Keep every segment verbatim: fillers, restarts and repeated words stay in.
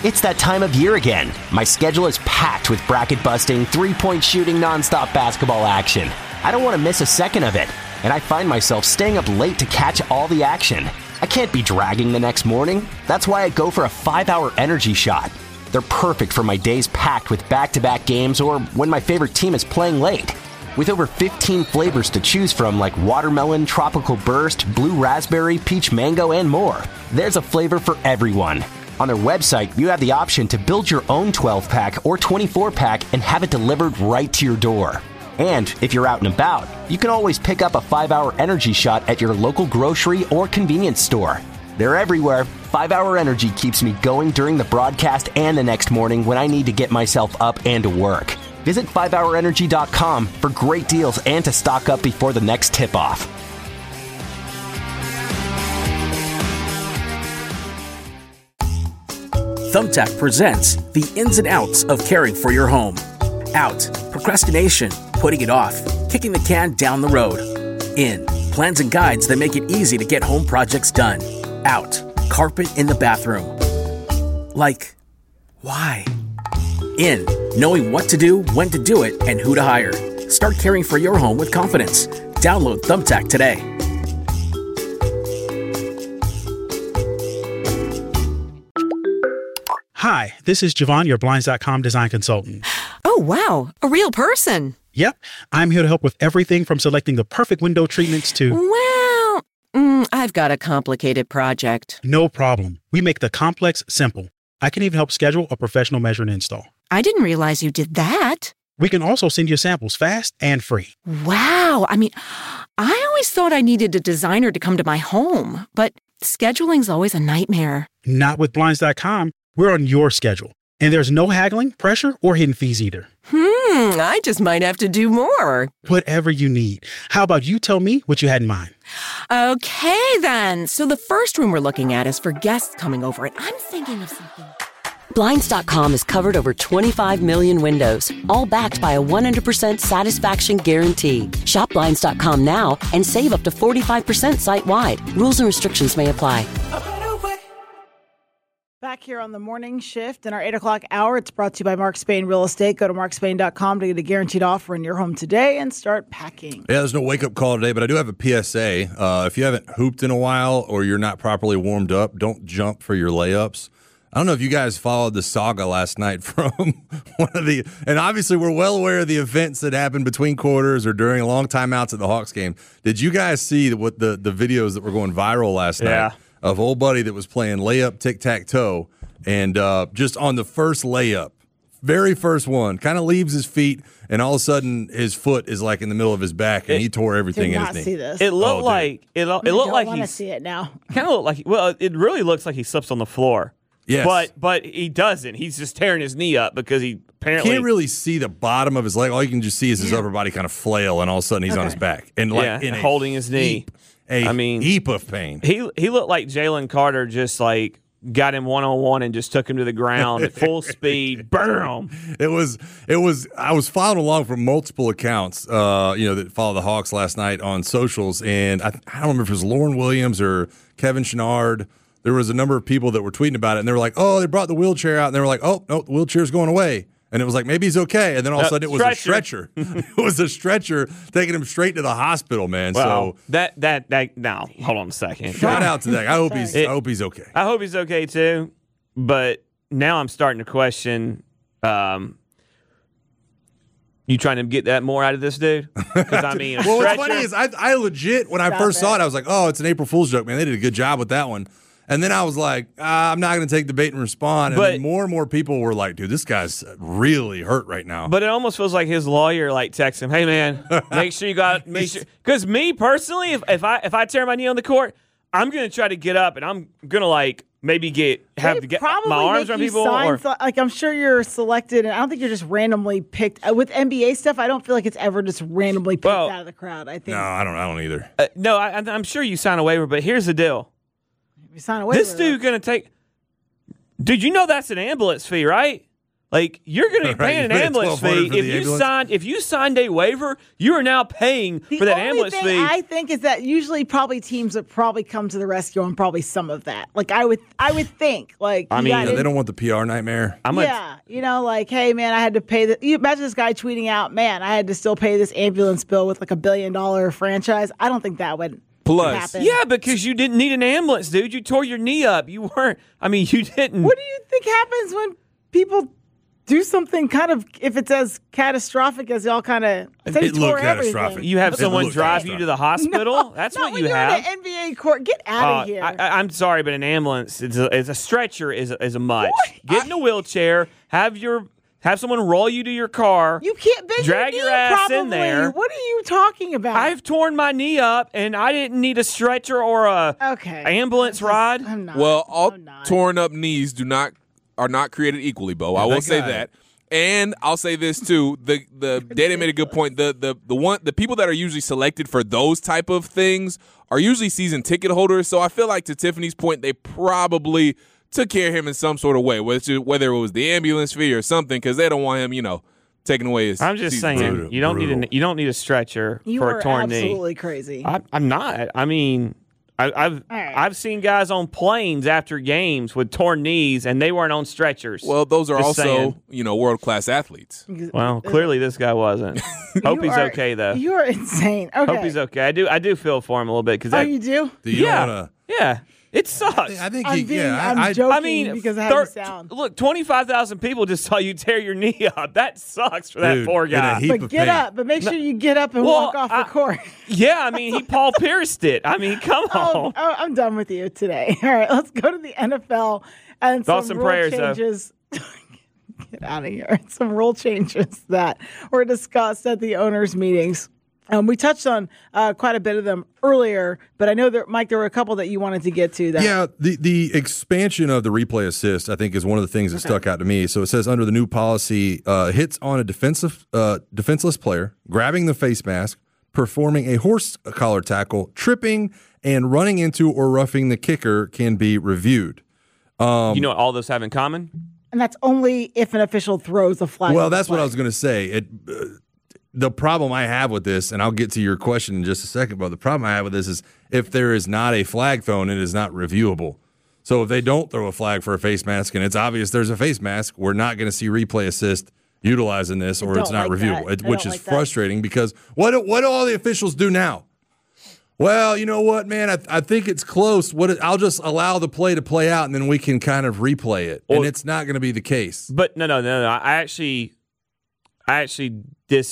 It's that time of year again. My schedule is packed with bracket-busting, three-point shooting, nonstop basketball action. I don't want to miss a second of it, and I find myself staying up late to catch all the action. I can't be dragging the next morning. That's why I go for a five-hour energy shot. They're perfect for my days packed with back-to-back games or when my favorite team is playing late. With over fifteen flavors to choose from like watermelon, tropical burst, blue raspberry, peach mango, and more, there's a flavor for everyone. On their website, you have the option to build your own twelve-pack or twenty-four pack and have it delivered right to your door. And if you're out and about, you can always pick up a five-hour energy shot at your local grocery or convenience store. They're everywhere. five-hour Energy keeps me going during the broadcast and the next morning when I need to get myself up and to work. Visit five hour energy dot com for great deals and to stock up before the next tip-off. Thumbtack presents the ins and outs of caring for your home. Out, procrastination, putting it off, kicking the can down the road. In, plans and guides that make it easy to get home projects done. Out, carpet in the bathroom. Like, why? In, knowing what to do, when to do it, and who to hire. Start caring for your home with confidence. Download Thumbtack today. Hi, this is Javon, your Blinds dot com design consultant. Oh, wow. A real person. Yep. I'm here to help with everything from selecting the perfect window treatments to... Well, mm, I've got a complicated project. No problem. We make the complex simple. I can even help schedule a professional measure and install. I didn't realize you did that. We can also send you samples fast and free. Wow. I mean, I always thought I needed a designer to come to my home, but scheduling's always a nightmare. Not with Blinds dot com. We're on your schedule. And there's no haggling, pressure, or hidden fees either. Hmm, I just might have to do more. Whatever you need. How about you tell me what you had in mind? Okay, then. So the first room we're looking at is for guests coming over, and I'm thinking of something. Blinds dot com has covered over twenty-five million windows, all backed by a one hundred percent satisfaction guarantee. Shop Blinds dot com now and save up to forty-five percent site-wide. Rules and restrictions may apply. Back here on the morning shift in our eight o'clock hour, it's brought to you by Mark Spain Real Estate. Go to mark spain dot com to get a guaranteed offer in your home today and start packing. Yeah, there's no wake-up call today, but I do have a P S A. Uh, if you haven't hooped in a while or you're not properly warmed up, don't jump for your layups. I don't know if you guys followed the saga last night from one of the – and obviously we're well aware of the events that happened between quarters or during long timeouts at the Hawks game. Did you guys see what the, the videos that were going viral last yeah. night of old buddy that was playing layup tic-tac-toe and uh, just on the first layup, very first one, kind of leaves his feet and all of a sudden his foot is like in the middle of his back and it, he tore everything did in not his see knee. this. It looked oh, like – it, it I looked don't like want to he's – see it now. kind of looked like – well, it really looks like he slips on the floor. Yes. But but he doesn't. He's just tearing his knee up because he apparently can't really see the bottom of his leg. All you can just see is his upper body kind of flail, and all of a sudden he's Okay. on his back and like yeah, in holding a his knee. Heap, a I mean, heap of pain. He he looked like Jalen Carter just like got him one on one and just took him to the ground at full speed. Boom! It was it was. I was following along from multiple accounts, uh, you know, that followed the Hawks last night on socials, and I, I don't remember if it was Lauren Williams or Kevin Chenard. There was a number of people that were tweeting about it, and they were like, oh, they brought the wheelchair out, and they were like, oh, no, the wheelchair's going away. And it was like, maybe he's okay. And then all of a Uh, sudden it was stretcher. a stretcher. It was a stretcher taking him straight to the hospital, man. Well, so that that that now hold on a second. shout out to that. I hope he's It- I hope he's okay. I hope he's okay too. But now I'm starting to question. Um, you trying to get that more out of this dude? Because I mean, a Well, what's stretcher- funny is I, I legit, when I Stop first it. saw it, I was like, oh, it's an April Fool's joke, man. They did a good job with that one. And then I was like, ah, I'm not going to take the bait and respond. And But- then more and more people were like, dude, this guy's really hurt right now. But it almost feels like his lawyer like texts him, "Hey man, make sure you got make sure." Because me personally, if, if I if I tear my knee on the court, I'm gonna try to get up and I'm gonna like maybe get have They to get probably my arms make around you people. sign Or, th- like I'm sure you're selected, and I don't think you're just randomly picked. Uh, with N B A stuff, I don't feel like it's ever just randomly picked Well, out of the crowd. I think no, I don't I don't either. uh, no, I, I'm sure you sign a waiver, but here's the deal: if you sign away. this dude gonna take. Dude, you know that's an ambulance fee, right? Like you're going to be Right, paying you an pay ambulance twelve hundred fee for if the you ambulance? signed. If you signed a waiver, you are now paying The for that only ambulance thing fee. I think is that usually probably teams would probably come to the rescue on probably some of that. Like I would, I would think. Like I you mean, got Yeah, in- they don't want the P R nightmare. I'm a, yeah, you know, like, hey, man, I had to pay the. You imagine this guy tweeting out, man, I had to still pay this ambulance bill with like a billion dollar franchise. I don't think that would Plus, happen. Yeah, because you didn't need an ambulance, dude. You tore your knee up. You weren't. I mean, you didn't. What do you think happens when people do something kind of, if it's as catastrophic as y'all kind of say It tore looked catastrophic. everything? You have It someone looked drive catastrophic. you to the hospital. No, That's not what when you you're have. in an N B A court. Get out Uh, of here. I, I, I'm sorry, but an ambulance is a, is a stretcher is a, is a much. Get in a wheelchair. Have your have someone roll you to your car. you can't bend drag your, your knee, ass probably. in there. What are you talking about? I've torn my knee up, and I didn't need a stretcher or a okay ambulance I'm just- rod. I'm not. well, all I'm not. torn up knees do not are not created equally, Bo. I Yeah, will that say guy- that. And I'll say this too: the the Data made a good point. The the the one the people that are usually selected for those type of things are usually season ticket holders. So I feel like, to Tiffany's point, they probably took care of him in some sort of way, whether whether it was the ambulance fee or something, because they don't want him, you know, taking away his. I'm just season saying, ticket. you don't need Brutal. a you don't need a stretcher You for are a torn knee. absolutely crazy. I, I'm not. I mean, I, I've All right. I've seen guys on planes after games with torn knees, and they weren't on stretchers. Well, those are Just also saying. you know world class athletes. Well, clearly this guy wasn't. Hope You he's are- okay though. You are insane. Okay. Hope he's okay. I do. I do feel for him a little bit because Oh, you do? Do you yeah, don't want yeah, it sucks. to? I think I'm he, being, yeah, I'm I, I, joking I mean, because I thir- have the sound. look, twenty-five thousand people just saw you tear your knee up. That sucks for that Dude, poor in a guy. heap But of get pain. up. But make sure you get up and Well, walk off I- the court. Yeah, I mean, he Paul pierced it. I mean, come Oh, on. oh, I'm done with you today. All right, let's go to the N F L and Thoughts some and rule prayers, though. changes. Get out of here. Some rule changes that were discussed at the owners' meetings. Um, we touched on uh, quite a bit of them earlier, but I know that, Mike, there were a couple that you wanted to get to. That Yeah, the, the expansion of the replay assist, I think, is one of the things that stuck out to me. So it says under the new policy, uh, hits on a defensive uh, defenseless player, grabbing the face mask, performing a horse collar tackle, tripping, and running into or roughing the kicker can be reviewed. Um, You know what all those have in common? and that's only if an official throws a flag. Well, on the that's what I play. was going to say. It, uh, the problem I have with this, and I'll get to your question in just a second, but the problem I have with this is if there is not a flag thrown, it is not reviewable. So if they don't throw a flag for a face mask and it's obvious there's a face mask, we're not going to see replay assist utilizing this, or don't it's not like reviewable, that. it- I which don't is like that. frustrating because what do, what do all the officials do now? Well, you know what, man? I, I think it's close. What I'll just allow the play to play out, and then we can kind of replay it. And Well- it's not going to be the case. But no, no, no, no. I actually, I actually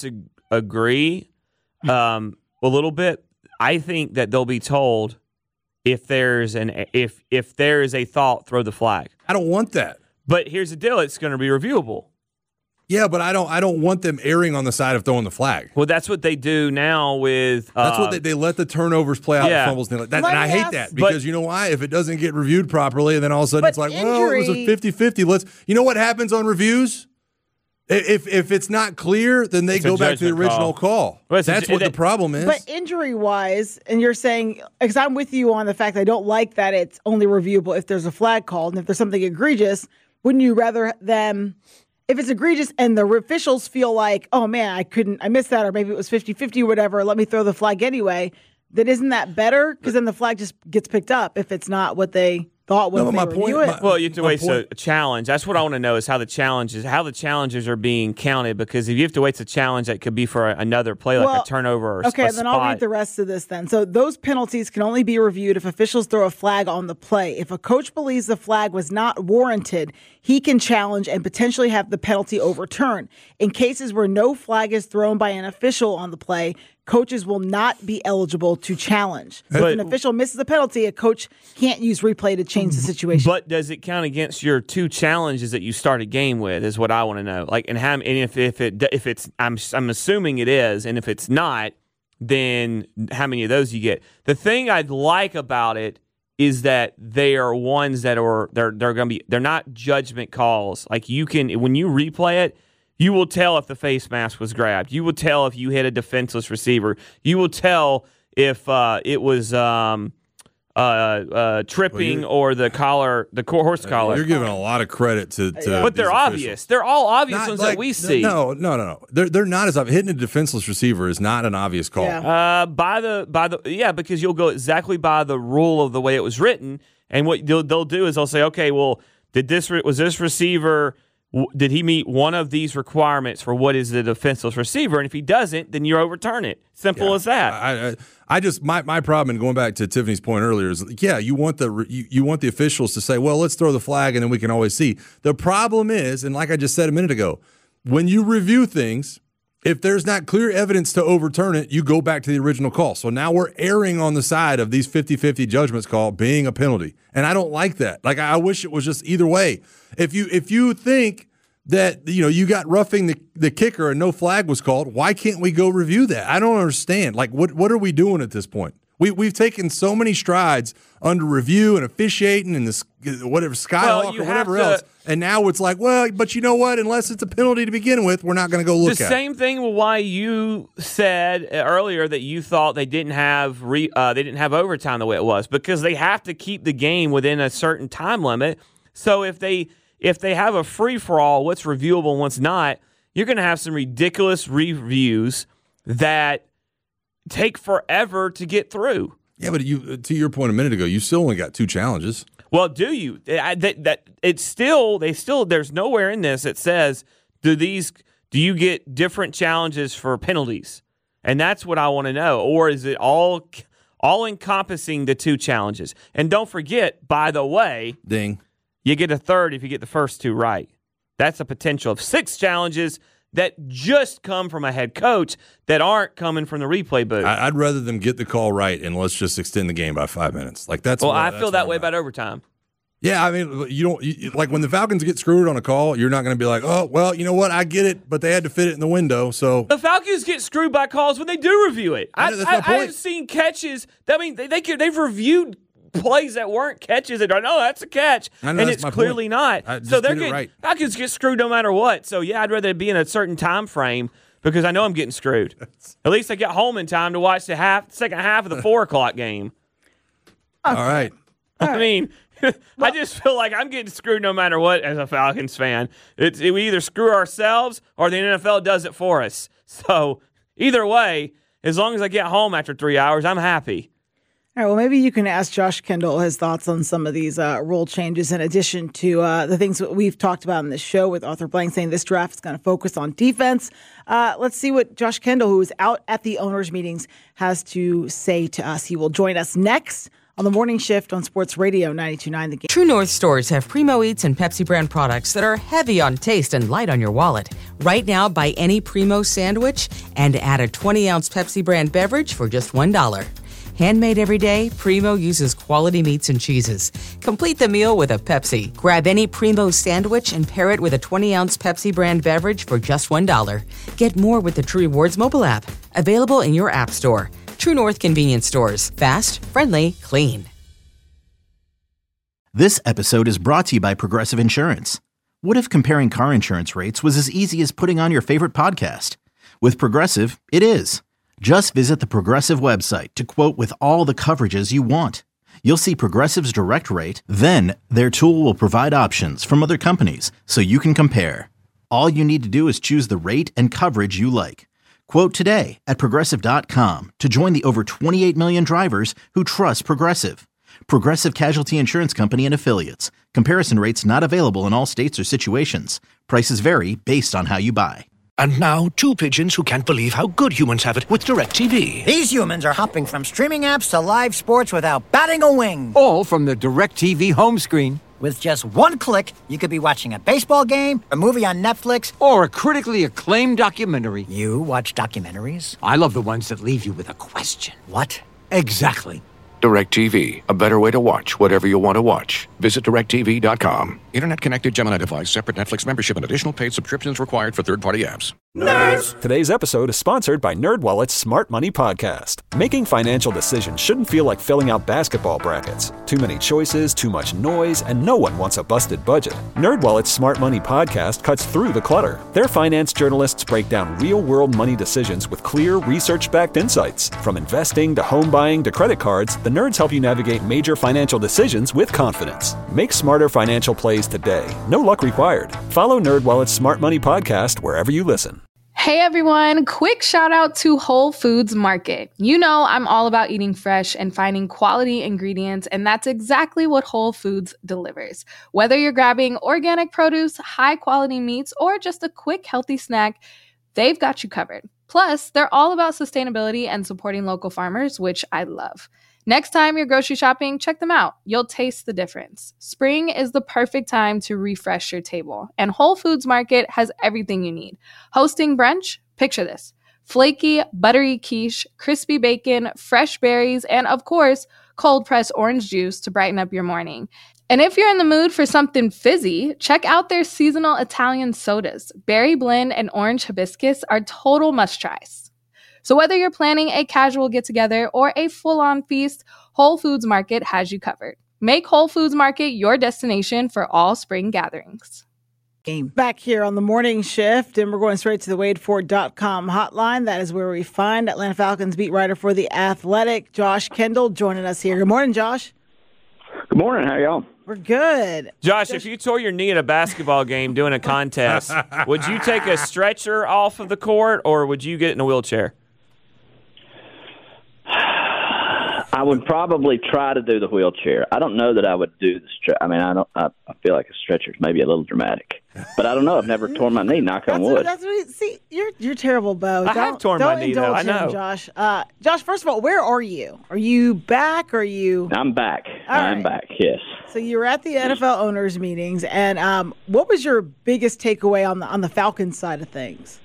disagree um, a little bit. I think that they'll be told if there's an if if there is a thought, throw the flag. I don't want that. But here's the deal: it's going to be reviewable. Yeah, but I don't. I don't want them erring on the side of throwing the flag. Well, that's what they do now with. Uh, That's what they, they let the turnovers play out, yeah. the fumbles. And, that, Let and I me hate ask- that But- because you know why? If it doesn't get reviewed properly, and then all of a sudden But it's like, well, it was a injury- fifty-fifty. Let's. You know what happens on reviews? I- If if it's not clear, then they It's a go back to the judgment original call. call. Well, it's a That's ju- what the it- problem is. But injury wise, and you're saying, because I'm with you on the fact that I don't like that it's only reviewable if there's a flag called. And if there's something egregious, wouldn't you rather them, if it's egregious and the officials feel like, oh man, I couldn't, I missed that, or maybe it was fifty-fifty or whatever, let me throw the flag anyway, then isn't that better? Because then the flag just gets picked up if it's not what they thought when No, they my review point- it. my- Well, you have to My wait point- a challenge. That's what I want to know is how the challenges, how the challenges are being counted. Because if you have to wait to challenge, that could be for a, another play, like Well, a turnover or okay, a then spot. I'll read the rest of this then. So those penalties can only be reviewed if officials throw a flag on the play. If a coach believes the flag was not warranted, he can challenge and potentially have the penalty overturned. In cases where no flag is thrown by an official on the play, coaches will not be eligible to challenge. So But- if an official misses a penalty, a coach can't use replay to change the situation. But does it count against your two challenges that you start a game with? Is what I want to know. Like, and how? And if if it if it's, I'm I'm assuming it is, and if it's not, then how many of those you get? The thing I like about it is that they are ones that are they're they're going to be they're not judgment calls. Like you can when you replay it, you will tell if the face mask was grabbed. You will tell if you hit a defenseless receiver. You will tell if uh, it was. Um, uh, uh, tripping well, or the collar, the horse collar. You're giving a lot of credit to, to but they're obvious. Officials. They're all obvious not ones like, that we see. No, no, no, no. They're they're not as obvious. Hitting a defenseless receiver is not an obvious call. Yeah. Uh, by the by the yeah, because you'll go exactly by the rule of the way it was written, and what they'll, they'll do is they'll say, okay, well, did this was this receiver? Did he meet one of these requirements for what is a defenseless receiver? And if he doesn't, then you overturn it. Simple yeah. as that. I, I, I just my, my problem, and going back to Tiffany's point earlier, is yeah, you want the you, you want the officials to say, well, let's throw the flag, and then we can always see. The problem is, and like I just said a minute ago, when you review things, if there's not clear evidence to overturn it, you go back to the original call. So now we're erring on the side of these fifty-fifty judgments call being a penalty. And I don't like that. Like, I wish it was just either way. If you if you think that, you know, you got roughing the, the kicker and no flag was called, why can't we go review that? I don't understand. Like, what what are we doing at this point? We, we've taken so many strides under review and officiating and this whatever Skyhawk well, or whatever to, else, and now it's like, well, but you know what? Unless it's a penalty to begin with, we're not going to go look the at it. The same thing with why you said earlier that you thought they didn't have re, uh, they didn't have overtime the way it was, because they have to keep the game within a certain time limit. So if they if they have a free for all, what's reviewable and what's not, you're going to have some ridiculous reviews that take forever to get through. Yeah, but you, to your point a minute ago, you still only got two challenges. Well, do you? I, that, that it's still they still there's nowhere in this that says do these do you get different challenges for penalties, and that's what I want to know, or is it all all encompassing the two challenges? And don't forget, by the way, ding, you get a third if you get the first two right. That's a potential of six challenges that just come from a head coach that aren't coming from the replay booth. I'd rather them get the call right and let's just extend the game by five minutes. Like that's. Well, what, I that's feel that way about. about overtime. Yeah, I mean, you don't you, like when the Falcons get screwed on a call. You're not going to be like, oh, well, you know what? I get it, but they had to fit it in the window. So the Falcons get screwed by calls when they do review it. I, I, that's my I, point. I've seen catches. I mean, they, they they've reviewed plays that weren't catches that are no, that's a catch, know, and that's it's my clearly point. not. I just So they're did it getting right. Falcons get screwed no matter what. So yeah, I'd rather be in a certain time frame because I know I'm getting screwed. At least I get home in time to watch the half second half of the four o'clock game. All right. I mean, I just feel like I'm getting screwed no matter what as a Falcons fan. It's we either screw ourselves or the N F L does it for us. So either way, as long as I get home after three hours, I'm happy. All right, well, maybe you can ask Josh Kendall his thoughts on some of these uh, rule changes in addition to uh, the things that we've talked about in this show with Arthur Blank saying this draft is going to focus on defense. Uh, let's see what Josh Kendall, who is out at the owners' meetings, has to say to us. He will join us next on the morning shift on Sports Radio ninety-two point nine The Game. True North stores have Primo Eats and Pepsi brand products that are heavy on taste and light on your wallet. Right now, buy any Primo sandwich and add a twenty-ounce Pepsi brand beverage for just one dollar. Handmade every day, Primo uses quality meats and cheeses. Complete the meal with a Pepsi. Grab any Primo sandwich and pair it with a twenty-ounce Pepsi brand beverage for just one dollar. Get more with the True Rewards mobile app. Available in your app store. True North convenience stores. Fast, friendly, clean. This episode is brought to you by Progressive Insurance. What if comparing car insurance rates was as easy as putting on your favorite podcast? With Progressive, it is. Just visit the Progressive website to quote with all the coverages you want. You'll see Progressive's direct rate, then their tool will provide options from other companies so you can compare. All you need to do is choose the rate and coverage you like. Quote today at Progressive dot com to join the over twenty-eight million drivers who trust Progressive. Progressive Casualty Insurance Company and Affiliates. Comparison rates not available in all states or situations. Prices vary based on how you buy. And now, two pigeons who can't believe how good humans have it with DirecTV. These humans are hopping from streaming apps to live sports without batting a wing. All from the DirecTV home screen. With just one click, you could be watching a baseball game, a movie on Netflix, or a critically acclaimed documentary. You watch documentaries? I love the ones that leave you with a question. What? Exactly. DirecTV, a better way to watch whatever you want to watch. Visit direct T V dot com. Internet connected Gemini device, separate Netflix membership, and additional paid subscriptions required for third-party apps. Nerds! Today's episode is sponsored by NerdWallet's Smart Money Podcast. Making financial decisions shouldn't feel like filling out basketball brackets. Too many choices, too much noise, and no one wants a busted budget. NerdWallet's Smart Money Podcast cuts through the clutter. Their finance journalists break down real-world money decisions with clear, research-backed insights. From investing to home buying to credit cards, the nerds help you navigate major financial decisions with confidence. Make smarter financial plays today. No luck required. Follow NerdWallet's Smart Money Podcast wherever you listen. Hey everyone, quick shout out to Whole Foods Market. You know I'm all about eating fresh and finding quality ingredients, and that's exactly what Whole Foods delivers. Whether you're grabbing organic produce, high quality meats, or just a quick healthy snack, they've got you covered. Plus, they're all about sustainability and supporting local farmers, which I love. Next time you're grocery shopping, check them out. You'll taste the difference. Spring is the perfect time to refresh your table, and Whole Foods Market has everything you need. Hosting brunch? Picture this. Flaky, buttery quiche, crispy bacon, fresh berries, and of course, cold-pressed orange juice to brighten up your morning. And if you're in the mood for something fizzy, check out their seasonal Italian sodas. Berry blend and orange hibiscus are total must-tries. So whether you're planning a casual get-together or a full-on feast, Whole Foods Market has you covered. Make Whole Foods Market your destination for all spring gatherings. Back here on the morning shift, and we're going straight to the Wade Ford dot com hotline. That is where we find Atlanta Falcons beat writer for The Athletic, Josh Kendall, joining us here. Good morning, Josh. Good morning. How y'all? We're good. Josh, Josh, if you tore your knee at a basketball game doing a contest, would you take a stretcher off of the court or would you get in a wheelchair? I would probably try to do the wheelchair. I don't know that I would do the stretcher. I mean, I don't. I, I feel like a stretcher is maybe a little dramatic, but I don't know. I've never torn my knee. Knock on wood. That's what we, see, you're you're terrible, Bo. I don't, have torn don't my knee, though. I know, him, Josh. Uh, Josh, first of all, where are you? Are you back? Or are you? I'm back. All I'm right. back. Yes. So you were at the N F L owners meetings, and um, what was your biggest takeaway on the on the Falcons side of things?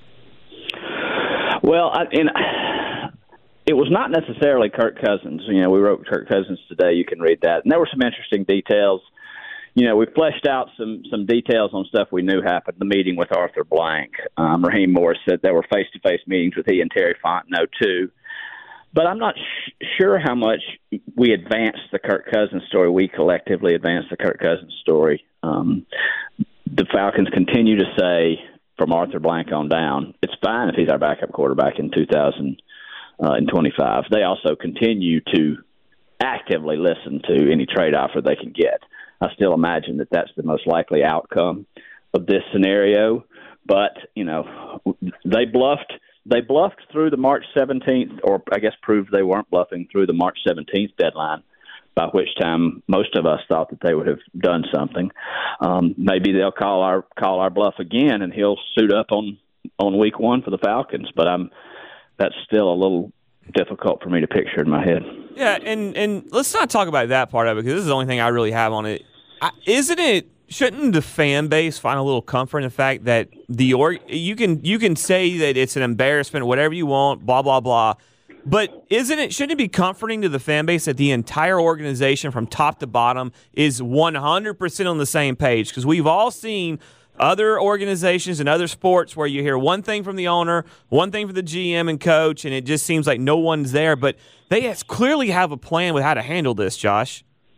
Well, I, and. It was not necessarily Kirk Cousins. You know, we wrote Kirk Cousins today. You can read that. And there were some interesting details. You know, we fleshed out some some details on stuff we knew happened. The meeting with Arthur Blank. Um, Raheem Morris said there were face-to-face meetings with he and Terry Fontenot, too. But I'm not sh- sure how much we advanced the Kirk Cousins story. We collectively advanced the Kirk Cousins story. Um, the Falcons continue to say, from Arthur Blank on down, it's fine if he's our backup quarterback in two thousand twenty-five. They also continue to actively listen to any trade offer they can get. I still imagine that that's the most likely outcome of this scenario. But, you know, they bluffed. They bluffed through the March seventeenth, or I guess proved they weren't bluffing through the March seventeenth deadline, by which time most of us thought that they would have done something. Um, maybe they'll call our call our bluff again, and he'll suit up on, on week one for the Falcons. But I'm that's still a little difficult for me to picture in my head. Yeah, and, and let's not talk about that part of it, because this is the only thing I really have on it. I, isn't it, shouldn't the fan base find a little comfort in the fact that the org, you can you can say that it's an embarrassment, whatever you want, blah, blah, blah, but isn't it, shouldn't it be comforting to the fan base that the entire organization from top to bottom is one hundred percent on the same page? Because we've all seen other organizations and other sports where you hear one thing from the owner, one thing from the G M and coach, and it just seems like no one's there. But they clearly have a plan with how to handle this, Josh.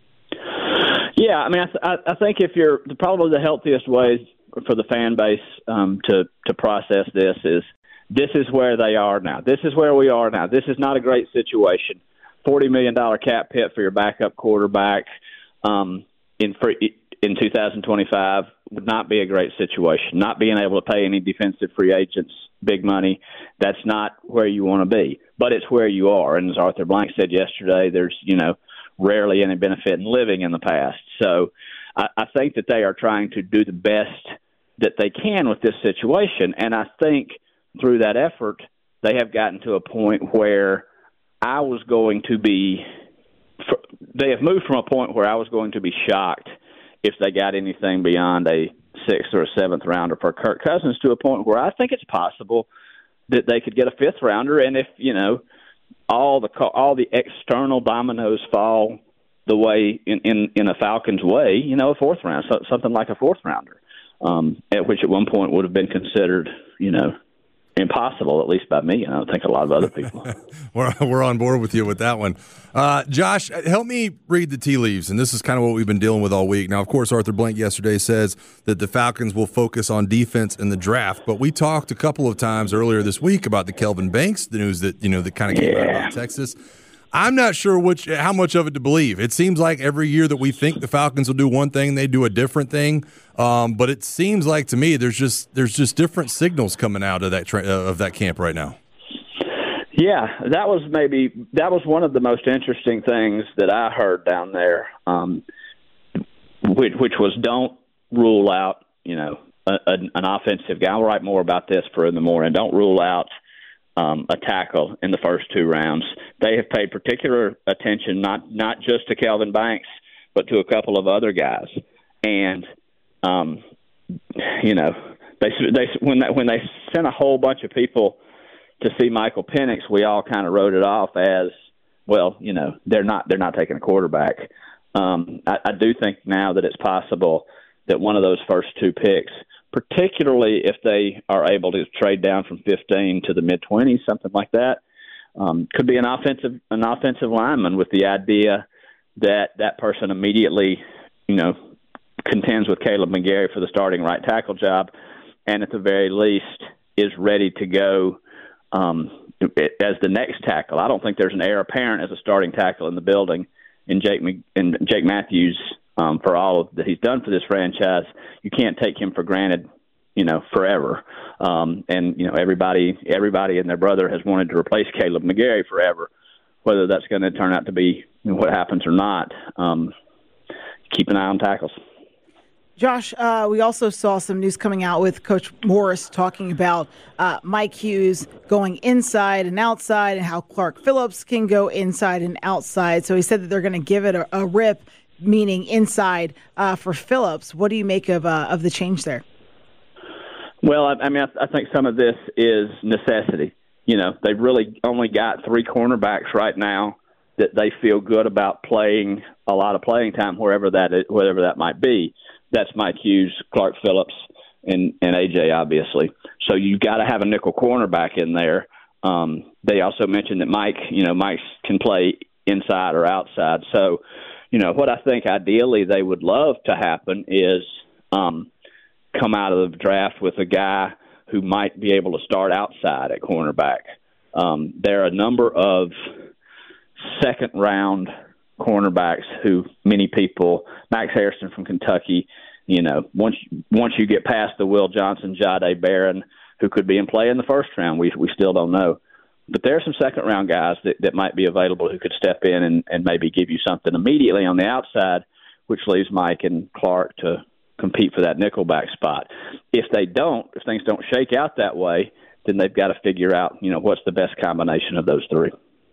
Yeah, I mean, I, th- I think if you're probably the healthiest way for the fan base um, to to process this is this is where they are now. This is where we are now. This is not a great situation. forty million dollars cap hit for your backup quarterback um, in free. in two thousand twenty-five would not be a great situation. Not being able to pay any defensive free agents big money, that's not where you want to be. But it's where you are. And as Arthur Blank said yesterday, there's, you know, rarely any benefit in living in the past. So I, I think that they are trying to do the best that they can with this situation. And I think through that effort, they have gotten to a point where I was going to be – they have moved from a point where I was going to be shocked if they got anything beyond a sixth or a seventh rounder for Kirk Cousins to a point where I think it's possible that they could get a fifth rounder. And if, you know, all the all the external dominoes fall the way in, in, in a Falcons way, you know, a fourth round, so, something like a fourth rounder, um, at which at one point would have been considered, you know, impossible, at least by me, and I don't think a lot of other people. we're, we're on board with you with that one. Uh, Josh, help me read the tea leaves, and this is kind of what we've been dealing with all week. Now, of course, Arthur Blank yesterday says that the Falcons will focus on defense in the draft, but we talked a couple of times earlier this week about the Kelvin Banks, the news that, you know, that kind of came yeah. out about Texas. I'm not sure which how much of it to believe. It seems like every year that we think the Falcons will do one thing, they do a different thing. Um, but it seems like to me there's just there's just different signals coming out of that tra- of that camp right now. Yeah, that was maybe that was one of the most interesting things that I heard down there, um, which, which was don't rule out you know a, a, an offensive guy. I'll write more about this for in the morning. Don't rule out Um, a tackle in the first two rounds. They have paid particular attention not not just to Kelvin Banks, but to a couple of other guys. And um, you know, they they when they, when they sent a whole bunch of people to see Michael Penix, we all kind of wrote it off as, well, you know, they're not they're not taking a quarterback. Um, I, I do think now that it's possible that one of those first two picks, particularly if they are able to trade down from fifteen to the mid-twenties, something like that, um, could be an offensive an offensive lineman with the idea that that person immediately, you know, contends with Caleb McGarry for the starting right tackle job, and at the very least is ready to go um, as the next tackle. I don't think there's an heir apparent as a starting tackle in the building in Jake in Jake Matthews. Um, for all of that he's done for this franchise, you can't take him for granted, you know, forever. Um, and you know, everybody, everybody and their brother has wanted to replace Caleb McGarry forever. Whether that's going to turn out to be what happens or not, um, keep an eye on tackles. Josh, uh, we also saw some news coming out with Coach Morris talking about uh, Mike Hughes going inside and outside, and how Clark Phillips can go inside and outside. So he said that they're going to give it a, a rip, meaning inside uh, for Phillips. What do you make of uh, of the change there? Well, I, I mean, I, I think some of this is necessity. You know, they've really only got three cornerbacks right now that they feel good about playing a lot of playing time, wherever that is, whatever that might be. That's Mike Hughes, Clark Phillips, and, and A J, obviously. So you've got to have a nickel cornerback in there. Um, they also mentioned that Mike, you know, Mike can play inside or outside. So, you know, what I think ideally they would love to happen is um, come out of the draft with a guy who might be able to start outside at cornerback. Um, there are a number of second-round cornerbacks who many people, Max Harrison from Kentucky, you know, once once you get past the Will Johnson, Jahdae Barron, who could be in play in the first round, we we still don't know. But there are some second-round guys that, that might be available who could step in and, and maybe give you something immediately on the outside, which leaves Mike and Clark to compete for that nickelback spot. If they don't, if things don't shake out that way, then they've got to figure out, you know, what's the best combination of those three.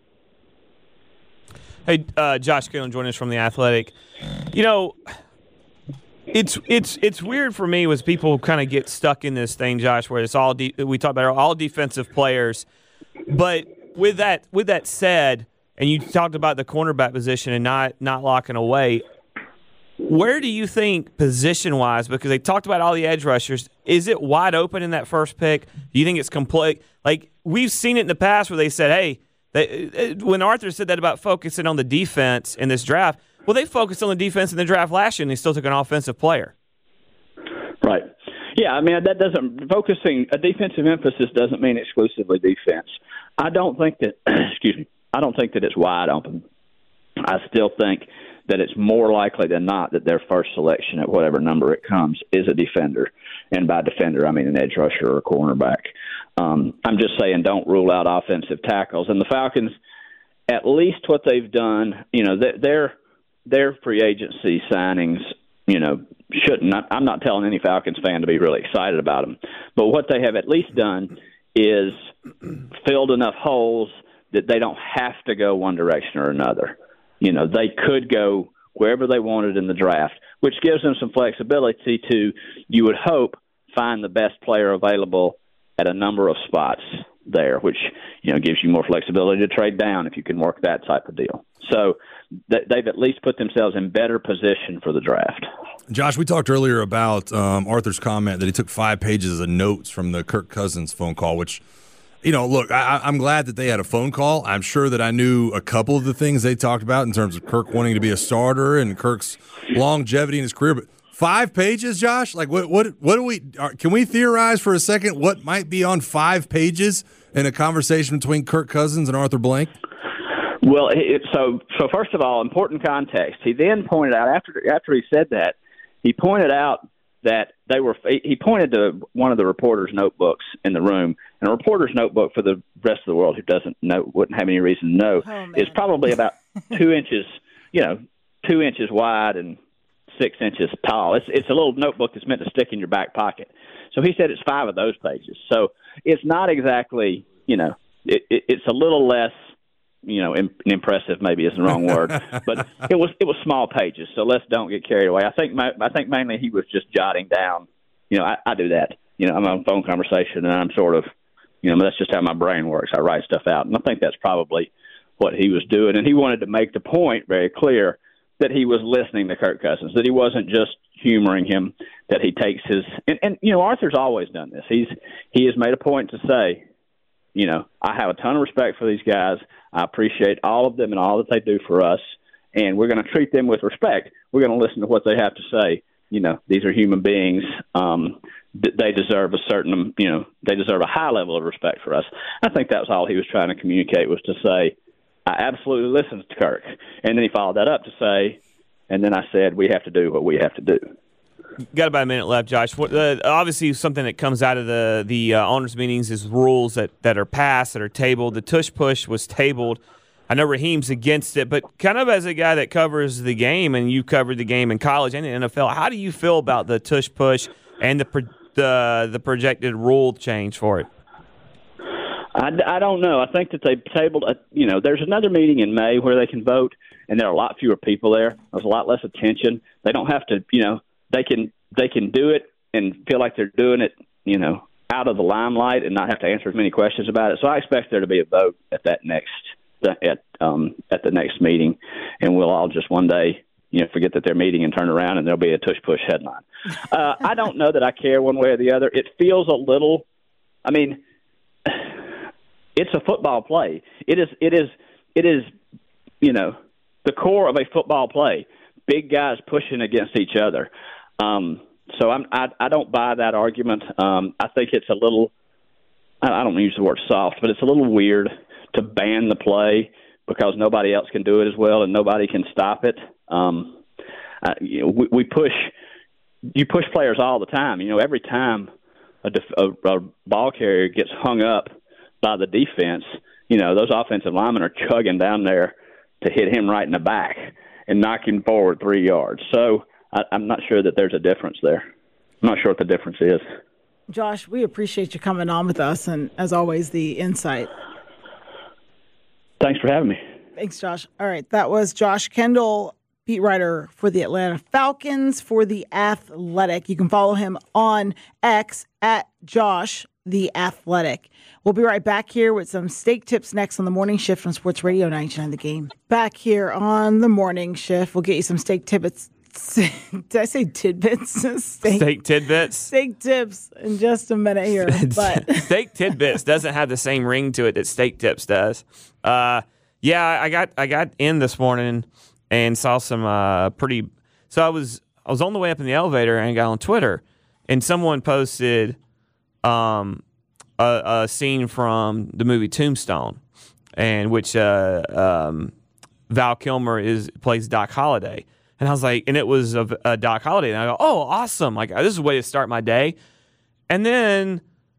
Hey, uh, Josh Galen joining us from The Athletic. You know, it's it's it's weird for me as people kind of get stuck in this thing, Josh, where it's all de- we talk about all defensive players. But with that with that said, and you talked about the cornerback position and not not locking away, where do you think position-wise, because they talked about all the edge rushers, is it wide open in that first pick? Do you think it's complete? Like, we've seen it in the past where they said, hey, they, when Arthur said that about focusing on the defense in this draft, well, they focused on the defense in the draft last year, and they still took an offensive player. Right. Yeah, I mean, that doesn't – focusing – a defensive emphasis doesn't mean exclusively defense. I don't think that – excuse me. I don't think that it's wide open. I still think – that it's more likely than not that their first selection at whatever number it comes is a defender. And by defender, I mean an edge rusher or a cornerback. Um, I'm just saying don't rule out offensive tackles. And the Falcons, at least what they've done, you know, their their free agency signings, you know, shouldn't – I'm not telling any Falcons fan to be really excited about them. But what they have at least done is filled enough holes that they don't have to go one direction or another. You know, they could go wherever they wanted in the draft, which gives them some flexibility to, you would hope, find the best player available at a number of spots. there, which, you know, gives you more flexibility to trade down if you can work that type of deal. So th- they've at least put themselves in better position for the draft. Josh, we talked earlier about um, Arthur's comment that he took five pages of notes from the Kirk Cousins phone call, which, you know, look, I, I'm glad that they had a phone call. I'm sure that I knew a couple of the things they talked about in terms of Kirk wanting to be a starter and Kirk's longevity in his career. But five pages, Josh? Like, what What? What do we – can we theorize for a second what might be on five pages in a conversation between Kirk Cousins and Arthur Blank? Well, it, so so first of all, important context. He then pointed out, after after he said that, he pointed out that they were – he pointed to one of the reporter's notebooks in the room, and a reporter's notebook for the rest of the world who doesn't know, wouldn't have any reason to know, oh, is probably about two inches, you know, two inches wide and six inches tall. It's it's a little notebook that's meant to stick in your back pocket. So he said it's five of those pages. So it's not exactly, you know, it, it, it's a little less, you know, im- impressive maybe is the wrong word, but it was it was small pages. So let's don't get carried away. I think my, I think mainly he was just jotting down. You know, I, I do that. You know, I'm on a phone conversation and I'm sort of, you know, that's just how my brain works. I write stuff out, and I think that's probably what he was doing. And he wanted to make the point very clear that he was listening to Kirk Cousins, that he wasn't just humoring him, that he takes his and, and you know, Arthur's always done this. He's he has made a point to say, you know, I have a ton of respect for these guys. I appreciate all of them and all that they do for us, and we're going to treat them with respect. We're going to listen to what they have to say. You know, these are human beings. Um, they deserve a certain, you know, they deserve a high level of respect for us. I think that was all he was trying to communicate, was to say, I absolutely listened to Kirk. And then he followed that up to say, and then I said, we have to do what we have to do. Got about a minute left, Josh. What, uh, obviously, something that comes out of the the uh, owners' meetings is rules that, that are passed, that are tabled. The tush push was tabled. I know Raheem's against it, but kind of as a guy that covers the game, and you covered the game in college and in the N F L, how do you feel about the tush push and the pro- the, the projected rule change for it? I, I don't know. I think that they tabled, a, you know, there's another meeting in May where they can vote, and there are a lot fewer people there. There's a lot less attention. They don't have to, you know, they can they can do it and feel like they're doing it, you know, out of the limelight and not have to answer as many questions about it. So I expect there to be a vote at that next at um, at the next meeting, and we'll all just one day, you know, forget that they're meeting and turn around and there'll be a tush push headline. Uh, I don't know that I care one way or the other. It feels a little. I mean, it's a football play. It is. It is. It is. You know, the core of a football play. Big guys pushing against each other. Um, so I'm, I, I don't buy that argument. Um, I think it's a little. I don't use the word soft, but it's a little weird to ban the play because nobody else can do it as well and nobody can stop it. Um, uh, you know, we, we push. You push players all the time. You know, every time a, def, a, a ball carrier gets hung up by the defense, you know, those offensive linemen are chugging down there to hit him right in the back and knock him forward three yards. So I, I'm not sure that there's a difference there. I'm not sure what the difference is. Josh, we appreciate you coming on with us, and as always, the insight. Thanks for having me. Thanks, Josh. All right, that was Josh Kendall, beat writer for the Atlanta Falcons for The Athletic. You can follow him on X at Josh The Athletic. We'll be right back here with some steak tips next on the morning shift on Sports Radio ninety-nine The Game. Back here on the morning shift, we'll get you some steak tidbits. Did I say tidbits? Steak, steak tidbits? Steak tips in just a minute here. But steak tidbits doesn't have the same ring to it that steak tips does. Uh, yeah, I got I got in this morning and saw some uh, pretty. So I was I was on the way up in the elevator and I got on Twitter, and someone posted um, a, a scene from the movie Tombstone, and which uh, um, Val Kilmer is plays Doc Holliday. And I was like, and it was a, a Doc Holliday. And I go, oh, awesome. Like, this is a way to start my day. And then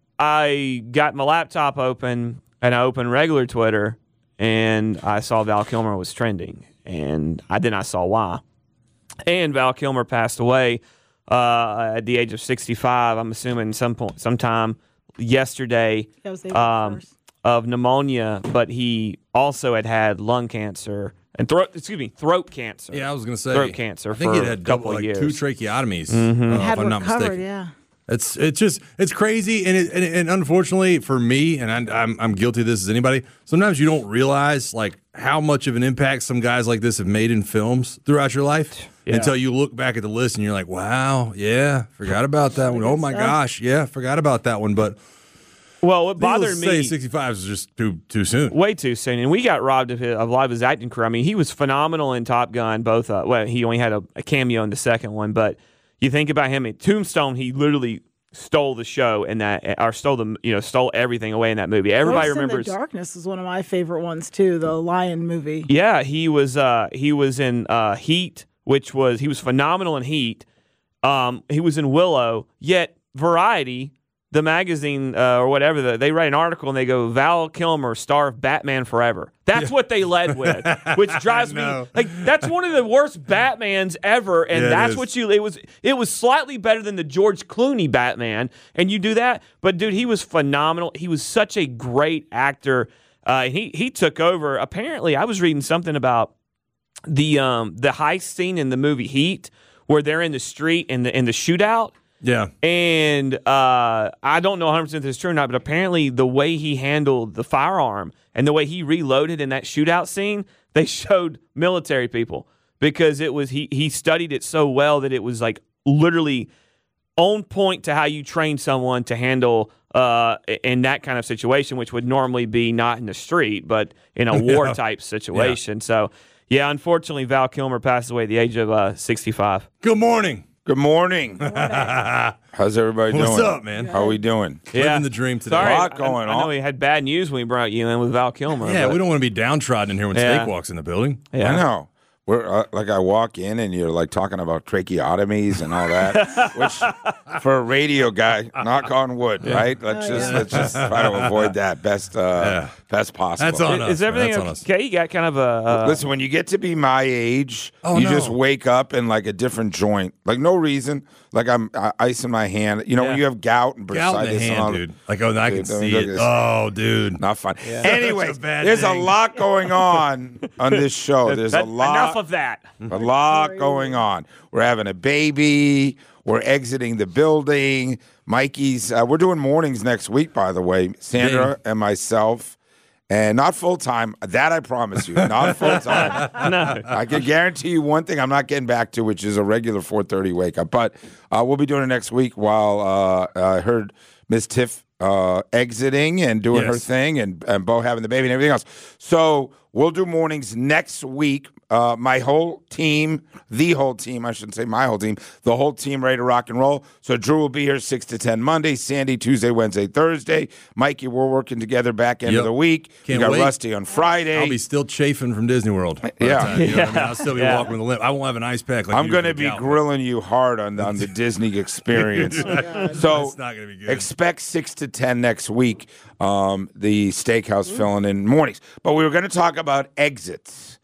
I got my laptop open and I opened regular Twitter and I saw Val Kilmer was trending. And I then I saw why. And Val Kilmer passed away uh, at the age of sixty-five, I'm assuming some point, sometime yesterday um, of pneumonia. But he also had had lung cancer. And throat, excuse me, throat cancer. Yeah, I was going to say throat cancer I think for he had a couple double, of like years. Two tracheotomies, mm-hmm. uh, had if I'm not recovered, mistaken. Yeah. It's it's just it's crazy, and it, and, and unfortunately for me, and I, I'm I'm guilty of this as anybody. Sometimes you don't realize like how much of an impact some guys like this have made in films throughout your life yeah. until you look back at the list and you're like, wow, yeah, forgot about that one. Oh my gosh, yeah, forgot about that one. But well, what bothered me, me, sixty-five is just too too soon, way too soon, and we got robbed of, his, of a lot of his acting career. I mean, he was phenomenal in Top Gun. Both, uh, well, he only had a, a cameo in the second one, but you think about him in Tombstone, he literally stole the show in that, or stole the, you know, stole everything away in that movie. Everybody Ghost remembers. in the Darkness is one of my favorite ones too, the Lion movie. Yeah, he was. Uh, he was in uh, Heat, which was he was phenomenal in Heat. Um, he was in Willow. Yet Variety, the magazine uh, or whatever, the, they write an article and they go, Val Kilmer, star of Batman Forever. That's yeah. what they led with, which drives me like that's one of the worst Batmans ever, and yeah, that's what you. It was it was slightly better than the George Clooney Batman, and you do that, but dude, he was phenomenal. He was such a great actor. Uh, he he took over. Apparently, I was reading something about the um the heist scene in the movie Heat, where they're in the street in the in the shootout. Yeah. And uh, I don't know one hundred percent if this is true or not, but apparently the way he handled the firearm and the way he reloaded in that shootout scene, they showed military people because it was he he studied it so well that it was like literally on point to how you train someone to handle uh, in that kind of situation, which would normally be not in the street, but in a war type situation. Yeah. So, yeah, unfortunately, Val Kilmer passed away at the age of uh, sixty-five. Good morning. Good morning. Good morning. How's everybody doing? What's up, man? How are we doing? Yeah. Living the dream today. Sorry, a lot going I, on. I know we had bad news when we brought you in with Val Kilmer. Yeah, but, we don't want to be downtrodden in here when yeah. Steak walks in the building. Yeah. I know. We're uh, like I walk in and you're like talking about tracheotomies and all that, which for a radio guy, knock on wood, yeah. right? Let's oh, just yeah. let's just try to avoid that best uh, yeah. best possible. That's on is, us. Is everything That's okay? on us. You got kind of a uh, listen. When you get to be my age, oh, you no. just wake up in like a different joint, like no reason. Like I'm uh, icing my hand. You know yeah. when you have gout and bursitis, gout in the hand, and all, dude. Like oh, I dude, can I mean, see it. Oh, dude, not fun. Yeah. Anyways, a bad there's thing. a lot going on on this show. There's that, a lot. Enough of that. A lot going on. We're having a baby. We're exiting the building. Mikey's. Uh, we're doing mornings next week, by the way. Sandra and myself, and not full time. That I promise you, not full time. No, I can guarantee you one thing. I'm not getting back to, which is a regular four thirty wake up. But uh, we'll be doing it next week. While uh, I heard Miss Tiff uh, exiting and doing yes. her thing, and and Bo having the baby and everything else. So we'll do mornings next week. Uh, my whole team, the whole team, I shouldn't say my whole team, the whole team ready to rock and roll. So Drew will be here six to ten Monday, Sandy Tuesday, Wednesday, Thursday. Mikey, we're working together back end yep. of the week. Can't we got wait. Rusty on Friday. I'll be still chafing from Disney World. Yeah. You know what I mean? I'll still be Yeah. walking with a limp. I won't have an ice pack like I'm going to be grilling you hard on, on the Disney experience. Oh, so it's not going to be good. Expect six to ten next week, um, the Steakhouse filling in mornings. But we were going to talk about exits.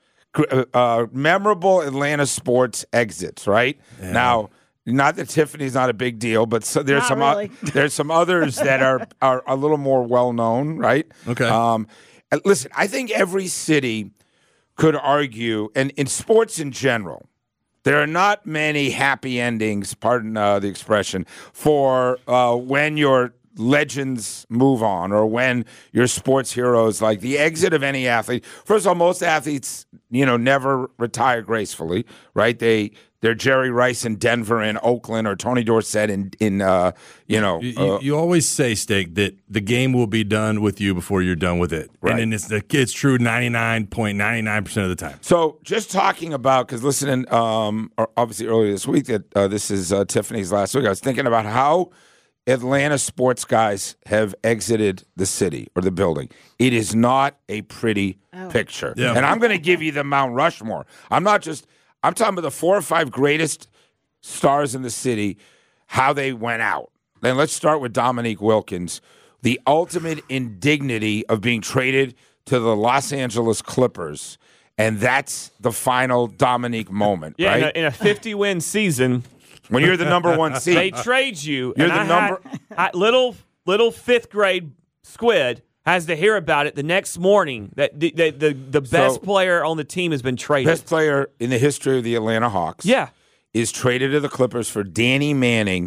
Uh, memorable Atlanta sports exits, right? Yeah. Now, not that Tiffany's not a big deal, but so there's Not some really. o- there's some others that are are a little more well known, right? Okay. Um, and listen, I think every city could argue, and in sports in general, there are not many happy endings. Pardon uh, the expression for uh, when your legends move on or when your sports heroes, like the exit of any athlete. First of all, most athletes, you know, never retire gracefully, right? They they're Jerry Rice in Denver and Oakland, or Tony Dorsett in in uh, you know. You, uh, you, you always say, Steak, that the game will be done with you before you're done with it, Right. and then it's it's true ninety-nine point nine nine percent of the time. So just talking about, because listening, um, or obviously earlier this week, that uh, this is uh, Tiffany's last week, I was thinking about how Atlanta sports guys have exited the city or the building. It is not a pretty Oh. picture. Yeah. And I'm going to give you the Mount Rushmore. I'm not just, I'm talking about the four or five greatest stars in the city, how they went out. And let's start with Dominique Wilkins, the ultimate indignity of being traded to the Los Angeles Clippers. And that's the final Dominique moment, yeah, right? in a fifty-win season, When you're the number one seed. they trade you. You're and the I number- Had, I, little little fifth grade squid has to hear about it the next morning that the the the, the best So- player on the team has been traded. Best player in the history of the Atlanta Hawks. Yeah. Is traded to the Clippers for Danny Manning,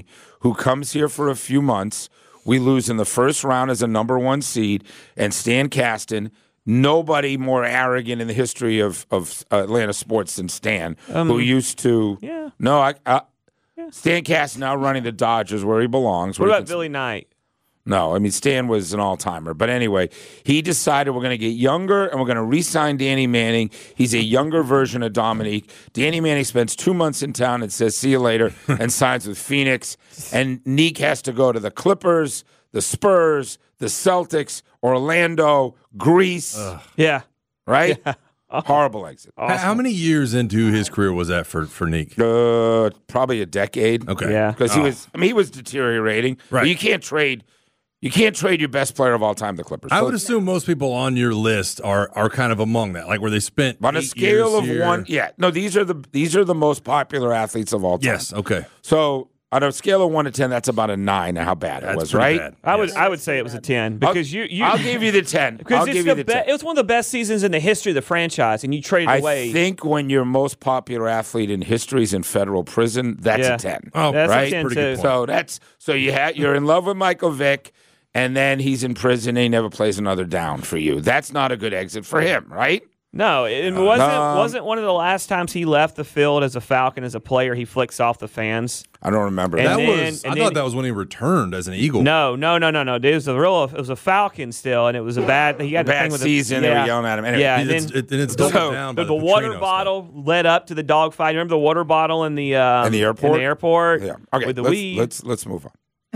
who comes here for a few months. We lose in the first round as a number one seed, and Stan Kasten, nobody more arrogant in the history of, of Atlanta sports than Stan, Um, who used to. Yeah. No, I, I, Stan Kasten now running the Dodgers where he belongs. What where he about can- Billy Knight? No, I mean, Stan was an all-timer. But anyway, he decided we're going to get younger and we're going to re-sign Danny Manning. He's a younger version of Dominique. Danny Manning spends two months in town and says, see you later, and signs with Phoenix. And Neek has to go to the Clippers, the Spurs, the Celtics, Orlando, Greece. Yeah. Right? Horrible exit. How- How many years into his career was that for for Neek? Uh, probably a decade. Okay. Yeah. Because he Oh. was, I mean, he was deteriorating. Right. But you can't trade, you can't trade your best player of all time, the Clippers. I So- would assume most people on your list are are kind of among that, like where they spent on a eight scale years of here. one. Yeah, no, these are the these are the most popular athletes of all time. Yes. Okay. So on a scale of one to ten, that's about a nine. How bad it That's was, pretty right? bad. I would I would say it was a ten because you, you I'll give you the ten. because I'll it's give the, you the be- ten. it was one of the best seasons in the history of the franchise, and you traded I away. think when your most popular athlete in history is in federal prison, that's Yeah. a ten. Oh, That's a right. ten, Pretty good too. point. So that's so you had you're in love with Michael Vick, and then he's in prison. and He never plays another down for you. That's not a good exit for him, right? No, it wasn't. Um, wasn't one of the last times he left the field as a Falcon as a player. He flicks off the fans. I don't remember And that. That then- was. I and thought then- that was when he returned as an Eagle. No, no, no, no, no. It was a real. It was a Falcon still, and it was a bad. He had the Bad thing with season. The, They yeah. were yelling at him. Anyway, yeah, and it's, then it, and it's the, doubled down by the, the, the water Petrino bottle led up to the dogfight. Remember the water bottle in the um, In the airport? In the airport. Yeah. Okay. With the let's, weed. let's let's move on.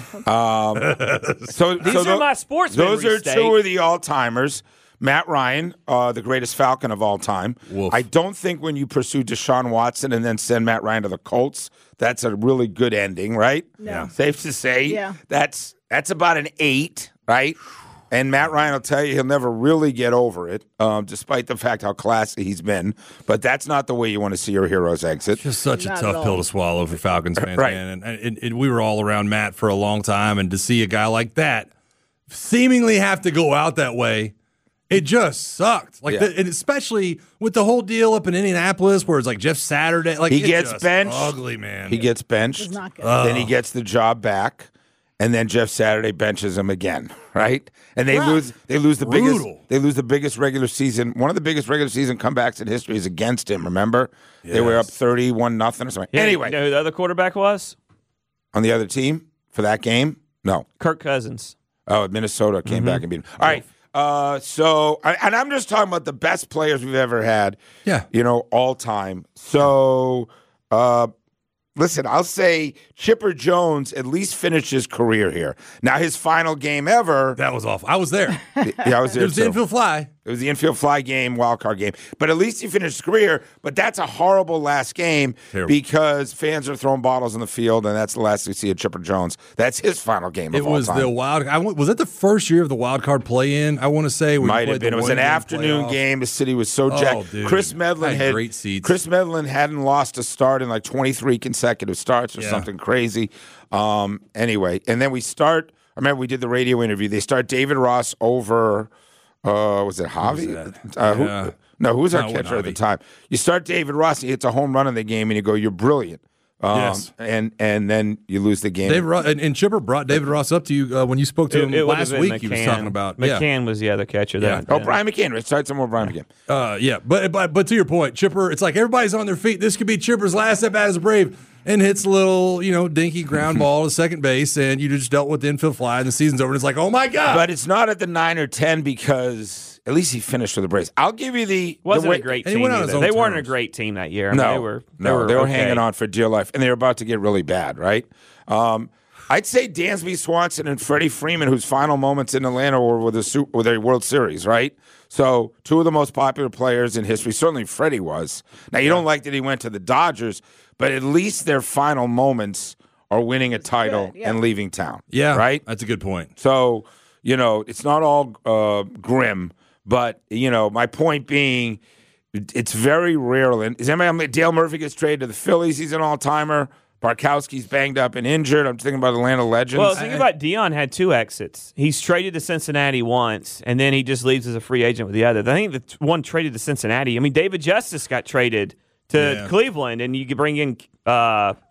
um, so These so are tho- my sports Those memories, are State. two of the all timers. Matt Ryan, uh, the greatest Falcon of all time. Wolf. I don't think when you pursue Deshaun Watson and then send Matt Ryan to the Colts, that's a really good ending, right? No. Safe to say. Yeah. That's that's about an eight, right? And Matt Ryan will tell you he'll never really get over it, um, despite the fact how classy he's been. But that's not the way you want to see your heroes exit. Just such Not a at tough all. pill to swallow for Falcons fans, Right. man. And, and, and we were all around Matt for a long time, and to see a guy like that seemingly have to go out that way, it just sucked. Like, Yeah. the, and especially with the whole deal up in Indianapolis, where it's like Jeff Saturday, like He it gets just benched. ugly, man. He gets benched. It's not good. Then he gets the job back, and then Jeff Saturday benches him again, right? And they Rough. lose. They lose the biggest. Brutal. They lose the biggest regular season. One of the biggest regular season comebacks in history is against him. Remember, they were up Yes. thirty-one nothing or something. Yeah, Anyway, you know who the other quarterback was? on the other team for that game, no. Kirk Cousins. Oh, Minnesota came Mm-hmm. back and beat him. All right. Uh, so, I- and I'm just talking about the best players we've ever had. Yeah. You know, all time. So, uh, listen, I'll say Chipper Jones at least finished his career here. Now, his final game ever. That was awful. I was there. Yeah, I was there It was the too. infield fly. It was the infield fly game, wild card game. But at least he finished his career. But that's a horrible last game Terrible. because fans are throwing bottles in the field, and that's the last we see of Chipper Jones. That's his final game It of all was time. the wild. I, wa- was that the first year of the wild card play in? I want to say we Might played have been. the It was an one-game afternoon playoff. game. The city was so Oh, jacked. dude. Chris Medlin Had had great seats. Chris Medlin hadn't lost a start in like twenty-three consecutive starts or Yeah. something crazy. Um, anyway, and then we start. I remember we did the radio interview. They start David Ross over. Uh, was it Javi? Uh, who, Yeah. no, who was our No, it wasn't catcher at the Javi. time? You start David Ross. He hits a home run in the game, and you go, "You're brilliant." Um, Yes. and and then you lose the game. David Ross, and, and Chipper brought David Ross up to you uh, when you spoke to him would last have been week. He was McCann. talking about yeah. McCann was the other catcher. Yeah. That, oh, Brian McCann. Let's start some more Brian McCann. Uh, yeah, but, but but to your point, Chipper, it's like everybody's on their feet. This could be Chipper's last at bat as a Brave, and hits a little, you know, dinky ground ball to second base, and you just dealt with the infield fly, and the season's over. And it's like, oh my god! But it's not at the nine or ten because at least he finished with the Braves. I'll give you the wasn't the way, a great and he team. went on his either. own They weren't a terms. great team that year. I No, mean, they were. They no, were, they were okay. hanging on for dear life, and they were about to get really bad, right? Um, I'd say Dansby Swanson and Freddie Freeman, whose final moments in Atlanta were with a su- with a World Series, right? So two of the most popular players in history. Certainly, Freddie was. Now you don't like that he went to the Dodgers, but at least their final moments are winning a title good, yeah. and leaving town. yeah, right. That's a good point. So, you know, it's not all uh, grim, but, you know, my point being, it's very rare. Is anybody, Dale Murphy gets traded to the Phillies. He's an all-timer. Barkowski's banged up and injured. I'm thinking about Atlanta Legends. Well, think about Dion had two exits. He's traded to Cincinnati once, and then he just leaves as a free agent with the other. I think the t- one traded to Cincinnati. I mean, David Justice got traded to Yeah. Cleveland, and you could bring in uh,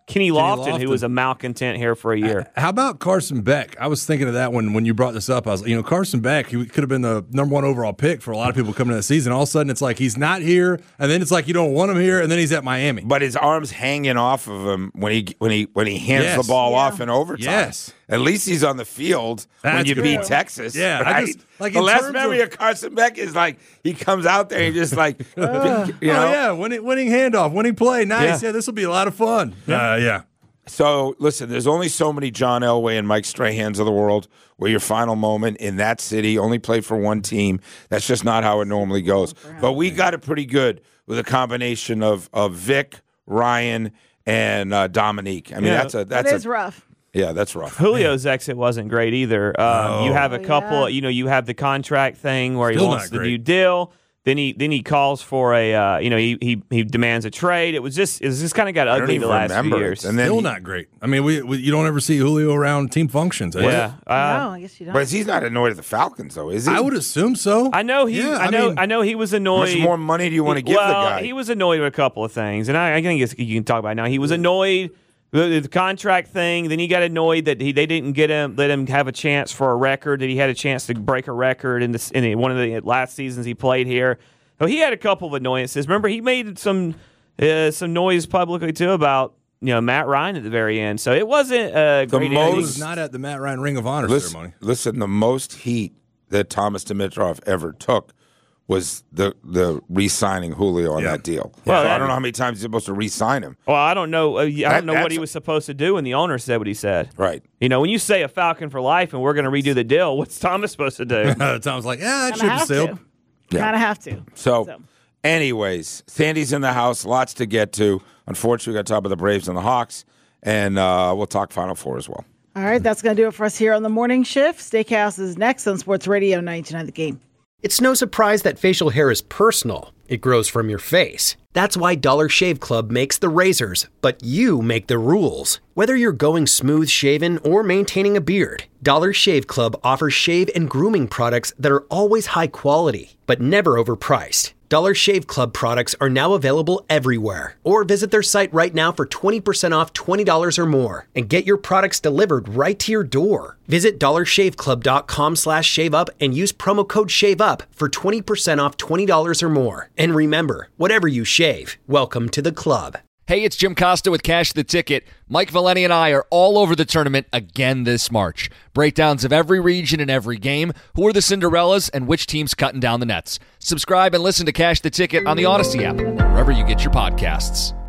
Kenny, Kenny Lofton, Lofton. who was a malcontent here for a year. How about Carson Beck? I was thinking of that when, when you brought this up. I was, you know, Carson Beck, he could have been the number one overall pick for a lot of people coming into the season. All of a sudden, it's like he's not here, and then it's like you don't want him here, and then he's at Miami. But his arm's hanging off of him when he when he when he hands Yes. the ball Yeah. off in overtime. Yes. At least he's on the field when That's you good. beat Texas. Yeah, I right? just- like, the in last terms memory of- of Carson Beck is like he comes out there and just like you know. Oh, yeah, winning, winning handoff, winning play. Nice. Yeah. Yeah, this will be a lot of fun. Uh, yeah. So, listen, there's only so many John Elway and Mike Strahans of the world where your final moment in that city only play for one team. That's just not how it normally goes. But we got it pretty good with a combination of, of Vic, Ryan, and uh, Dominique. I mean, Yeah. that's a that's That is a, rough. Yeah, that's rough. Julio's exit wasn't great either. Um, You have a Oh, couple. yeah. You know, you have the contract thing where Still he wants not the great. new deal. Then he then he calls for a. Uh, you know, he, he he demands a trade. It was just it was just kind of got I don't ugly the even last remember few it. years. And then Still he- not great. I mean, we, we you don't ever see Julio around team functions. eh? yeah, uh, no, I guess you don't. But he's not annoyed at the Falcons, though, is he? I would assume so. I know he. Yeah, I I know. mean- I know he was How annoyed. much more money do you want to give well, the guy? he was annoyed with a couple of things, and I, I think it's, you can talk about it now. He was annoyed with the contract thing. Then he got annoyed that he they didn't get him, let him have a chance for a record. That he had a chance to break a record in this in one of the last seasons he played here. So he had a couple of annoyances. Remember, he made some uh, some noise publicly too about you know Matt Ryan at the very end. So it wasn't a The great most- ending. He was not at the Matt Ryan Ring of Honor listen, ceremony. listen, the most heat that Thomas Dimitrov ever took was the the re-signing Julio on Yeah. that deal. Well, So I that- don't know how many times he's supposed to re-sign him. Well, I don't know. Uh, I That- don't know what that's- he was supposed to do, and the owner said what he said. Right. You know, when you say a Falcon for life and we're going to redo the deal, what's Thomas supposed to do? Tom's like, yeah, I Kinda should have have sailed. to. Yeah. Kind of have to. So, So. anyways, Sandy's in the house. Lots to get to. Unfortunately, we got to talk about the Braves and the Hawks, and uh, we'll talk Final Four as well. All right, that's going to do it for us here on the morning shift. Steakhouse is next on Sports Radio ninety-nine The Game. It's no surprise that facial hair is personal. It grows from your face. That's why Dollar Shave Club makes the razors, but you make the rules. Whether you're going smooth shaven or maintaining a beard, Dollar Shave Club offers shave and grooming products that are always high quality, but never overpriced. Dollar Shave Club products are now available everywhere. Or visit their site right now for twenty percent off twenty dollars or more and get your products delivered right to your door. Visit dollarshaveclub.com slash shave up and use promo code SHAVEUP for twenty percent off twenty dollars or more. And remember, whatever you shave, welcome to the club. Hey, it's Jim Costa with Cash the Ticket. Mike Valeni and I are all over the tournament again this March. Breakdowns of every region and every game, who are the Cinderellas, and which team's cutting down the nets. Subscribe and listen to Cash the Ticket on the Odyssey app, wherever you get your podcasts.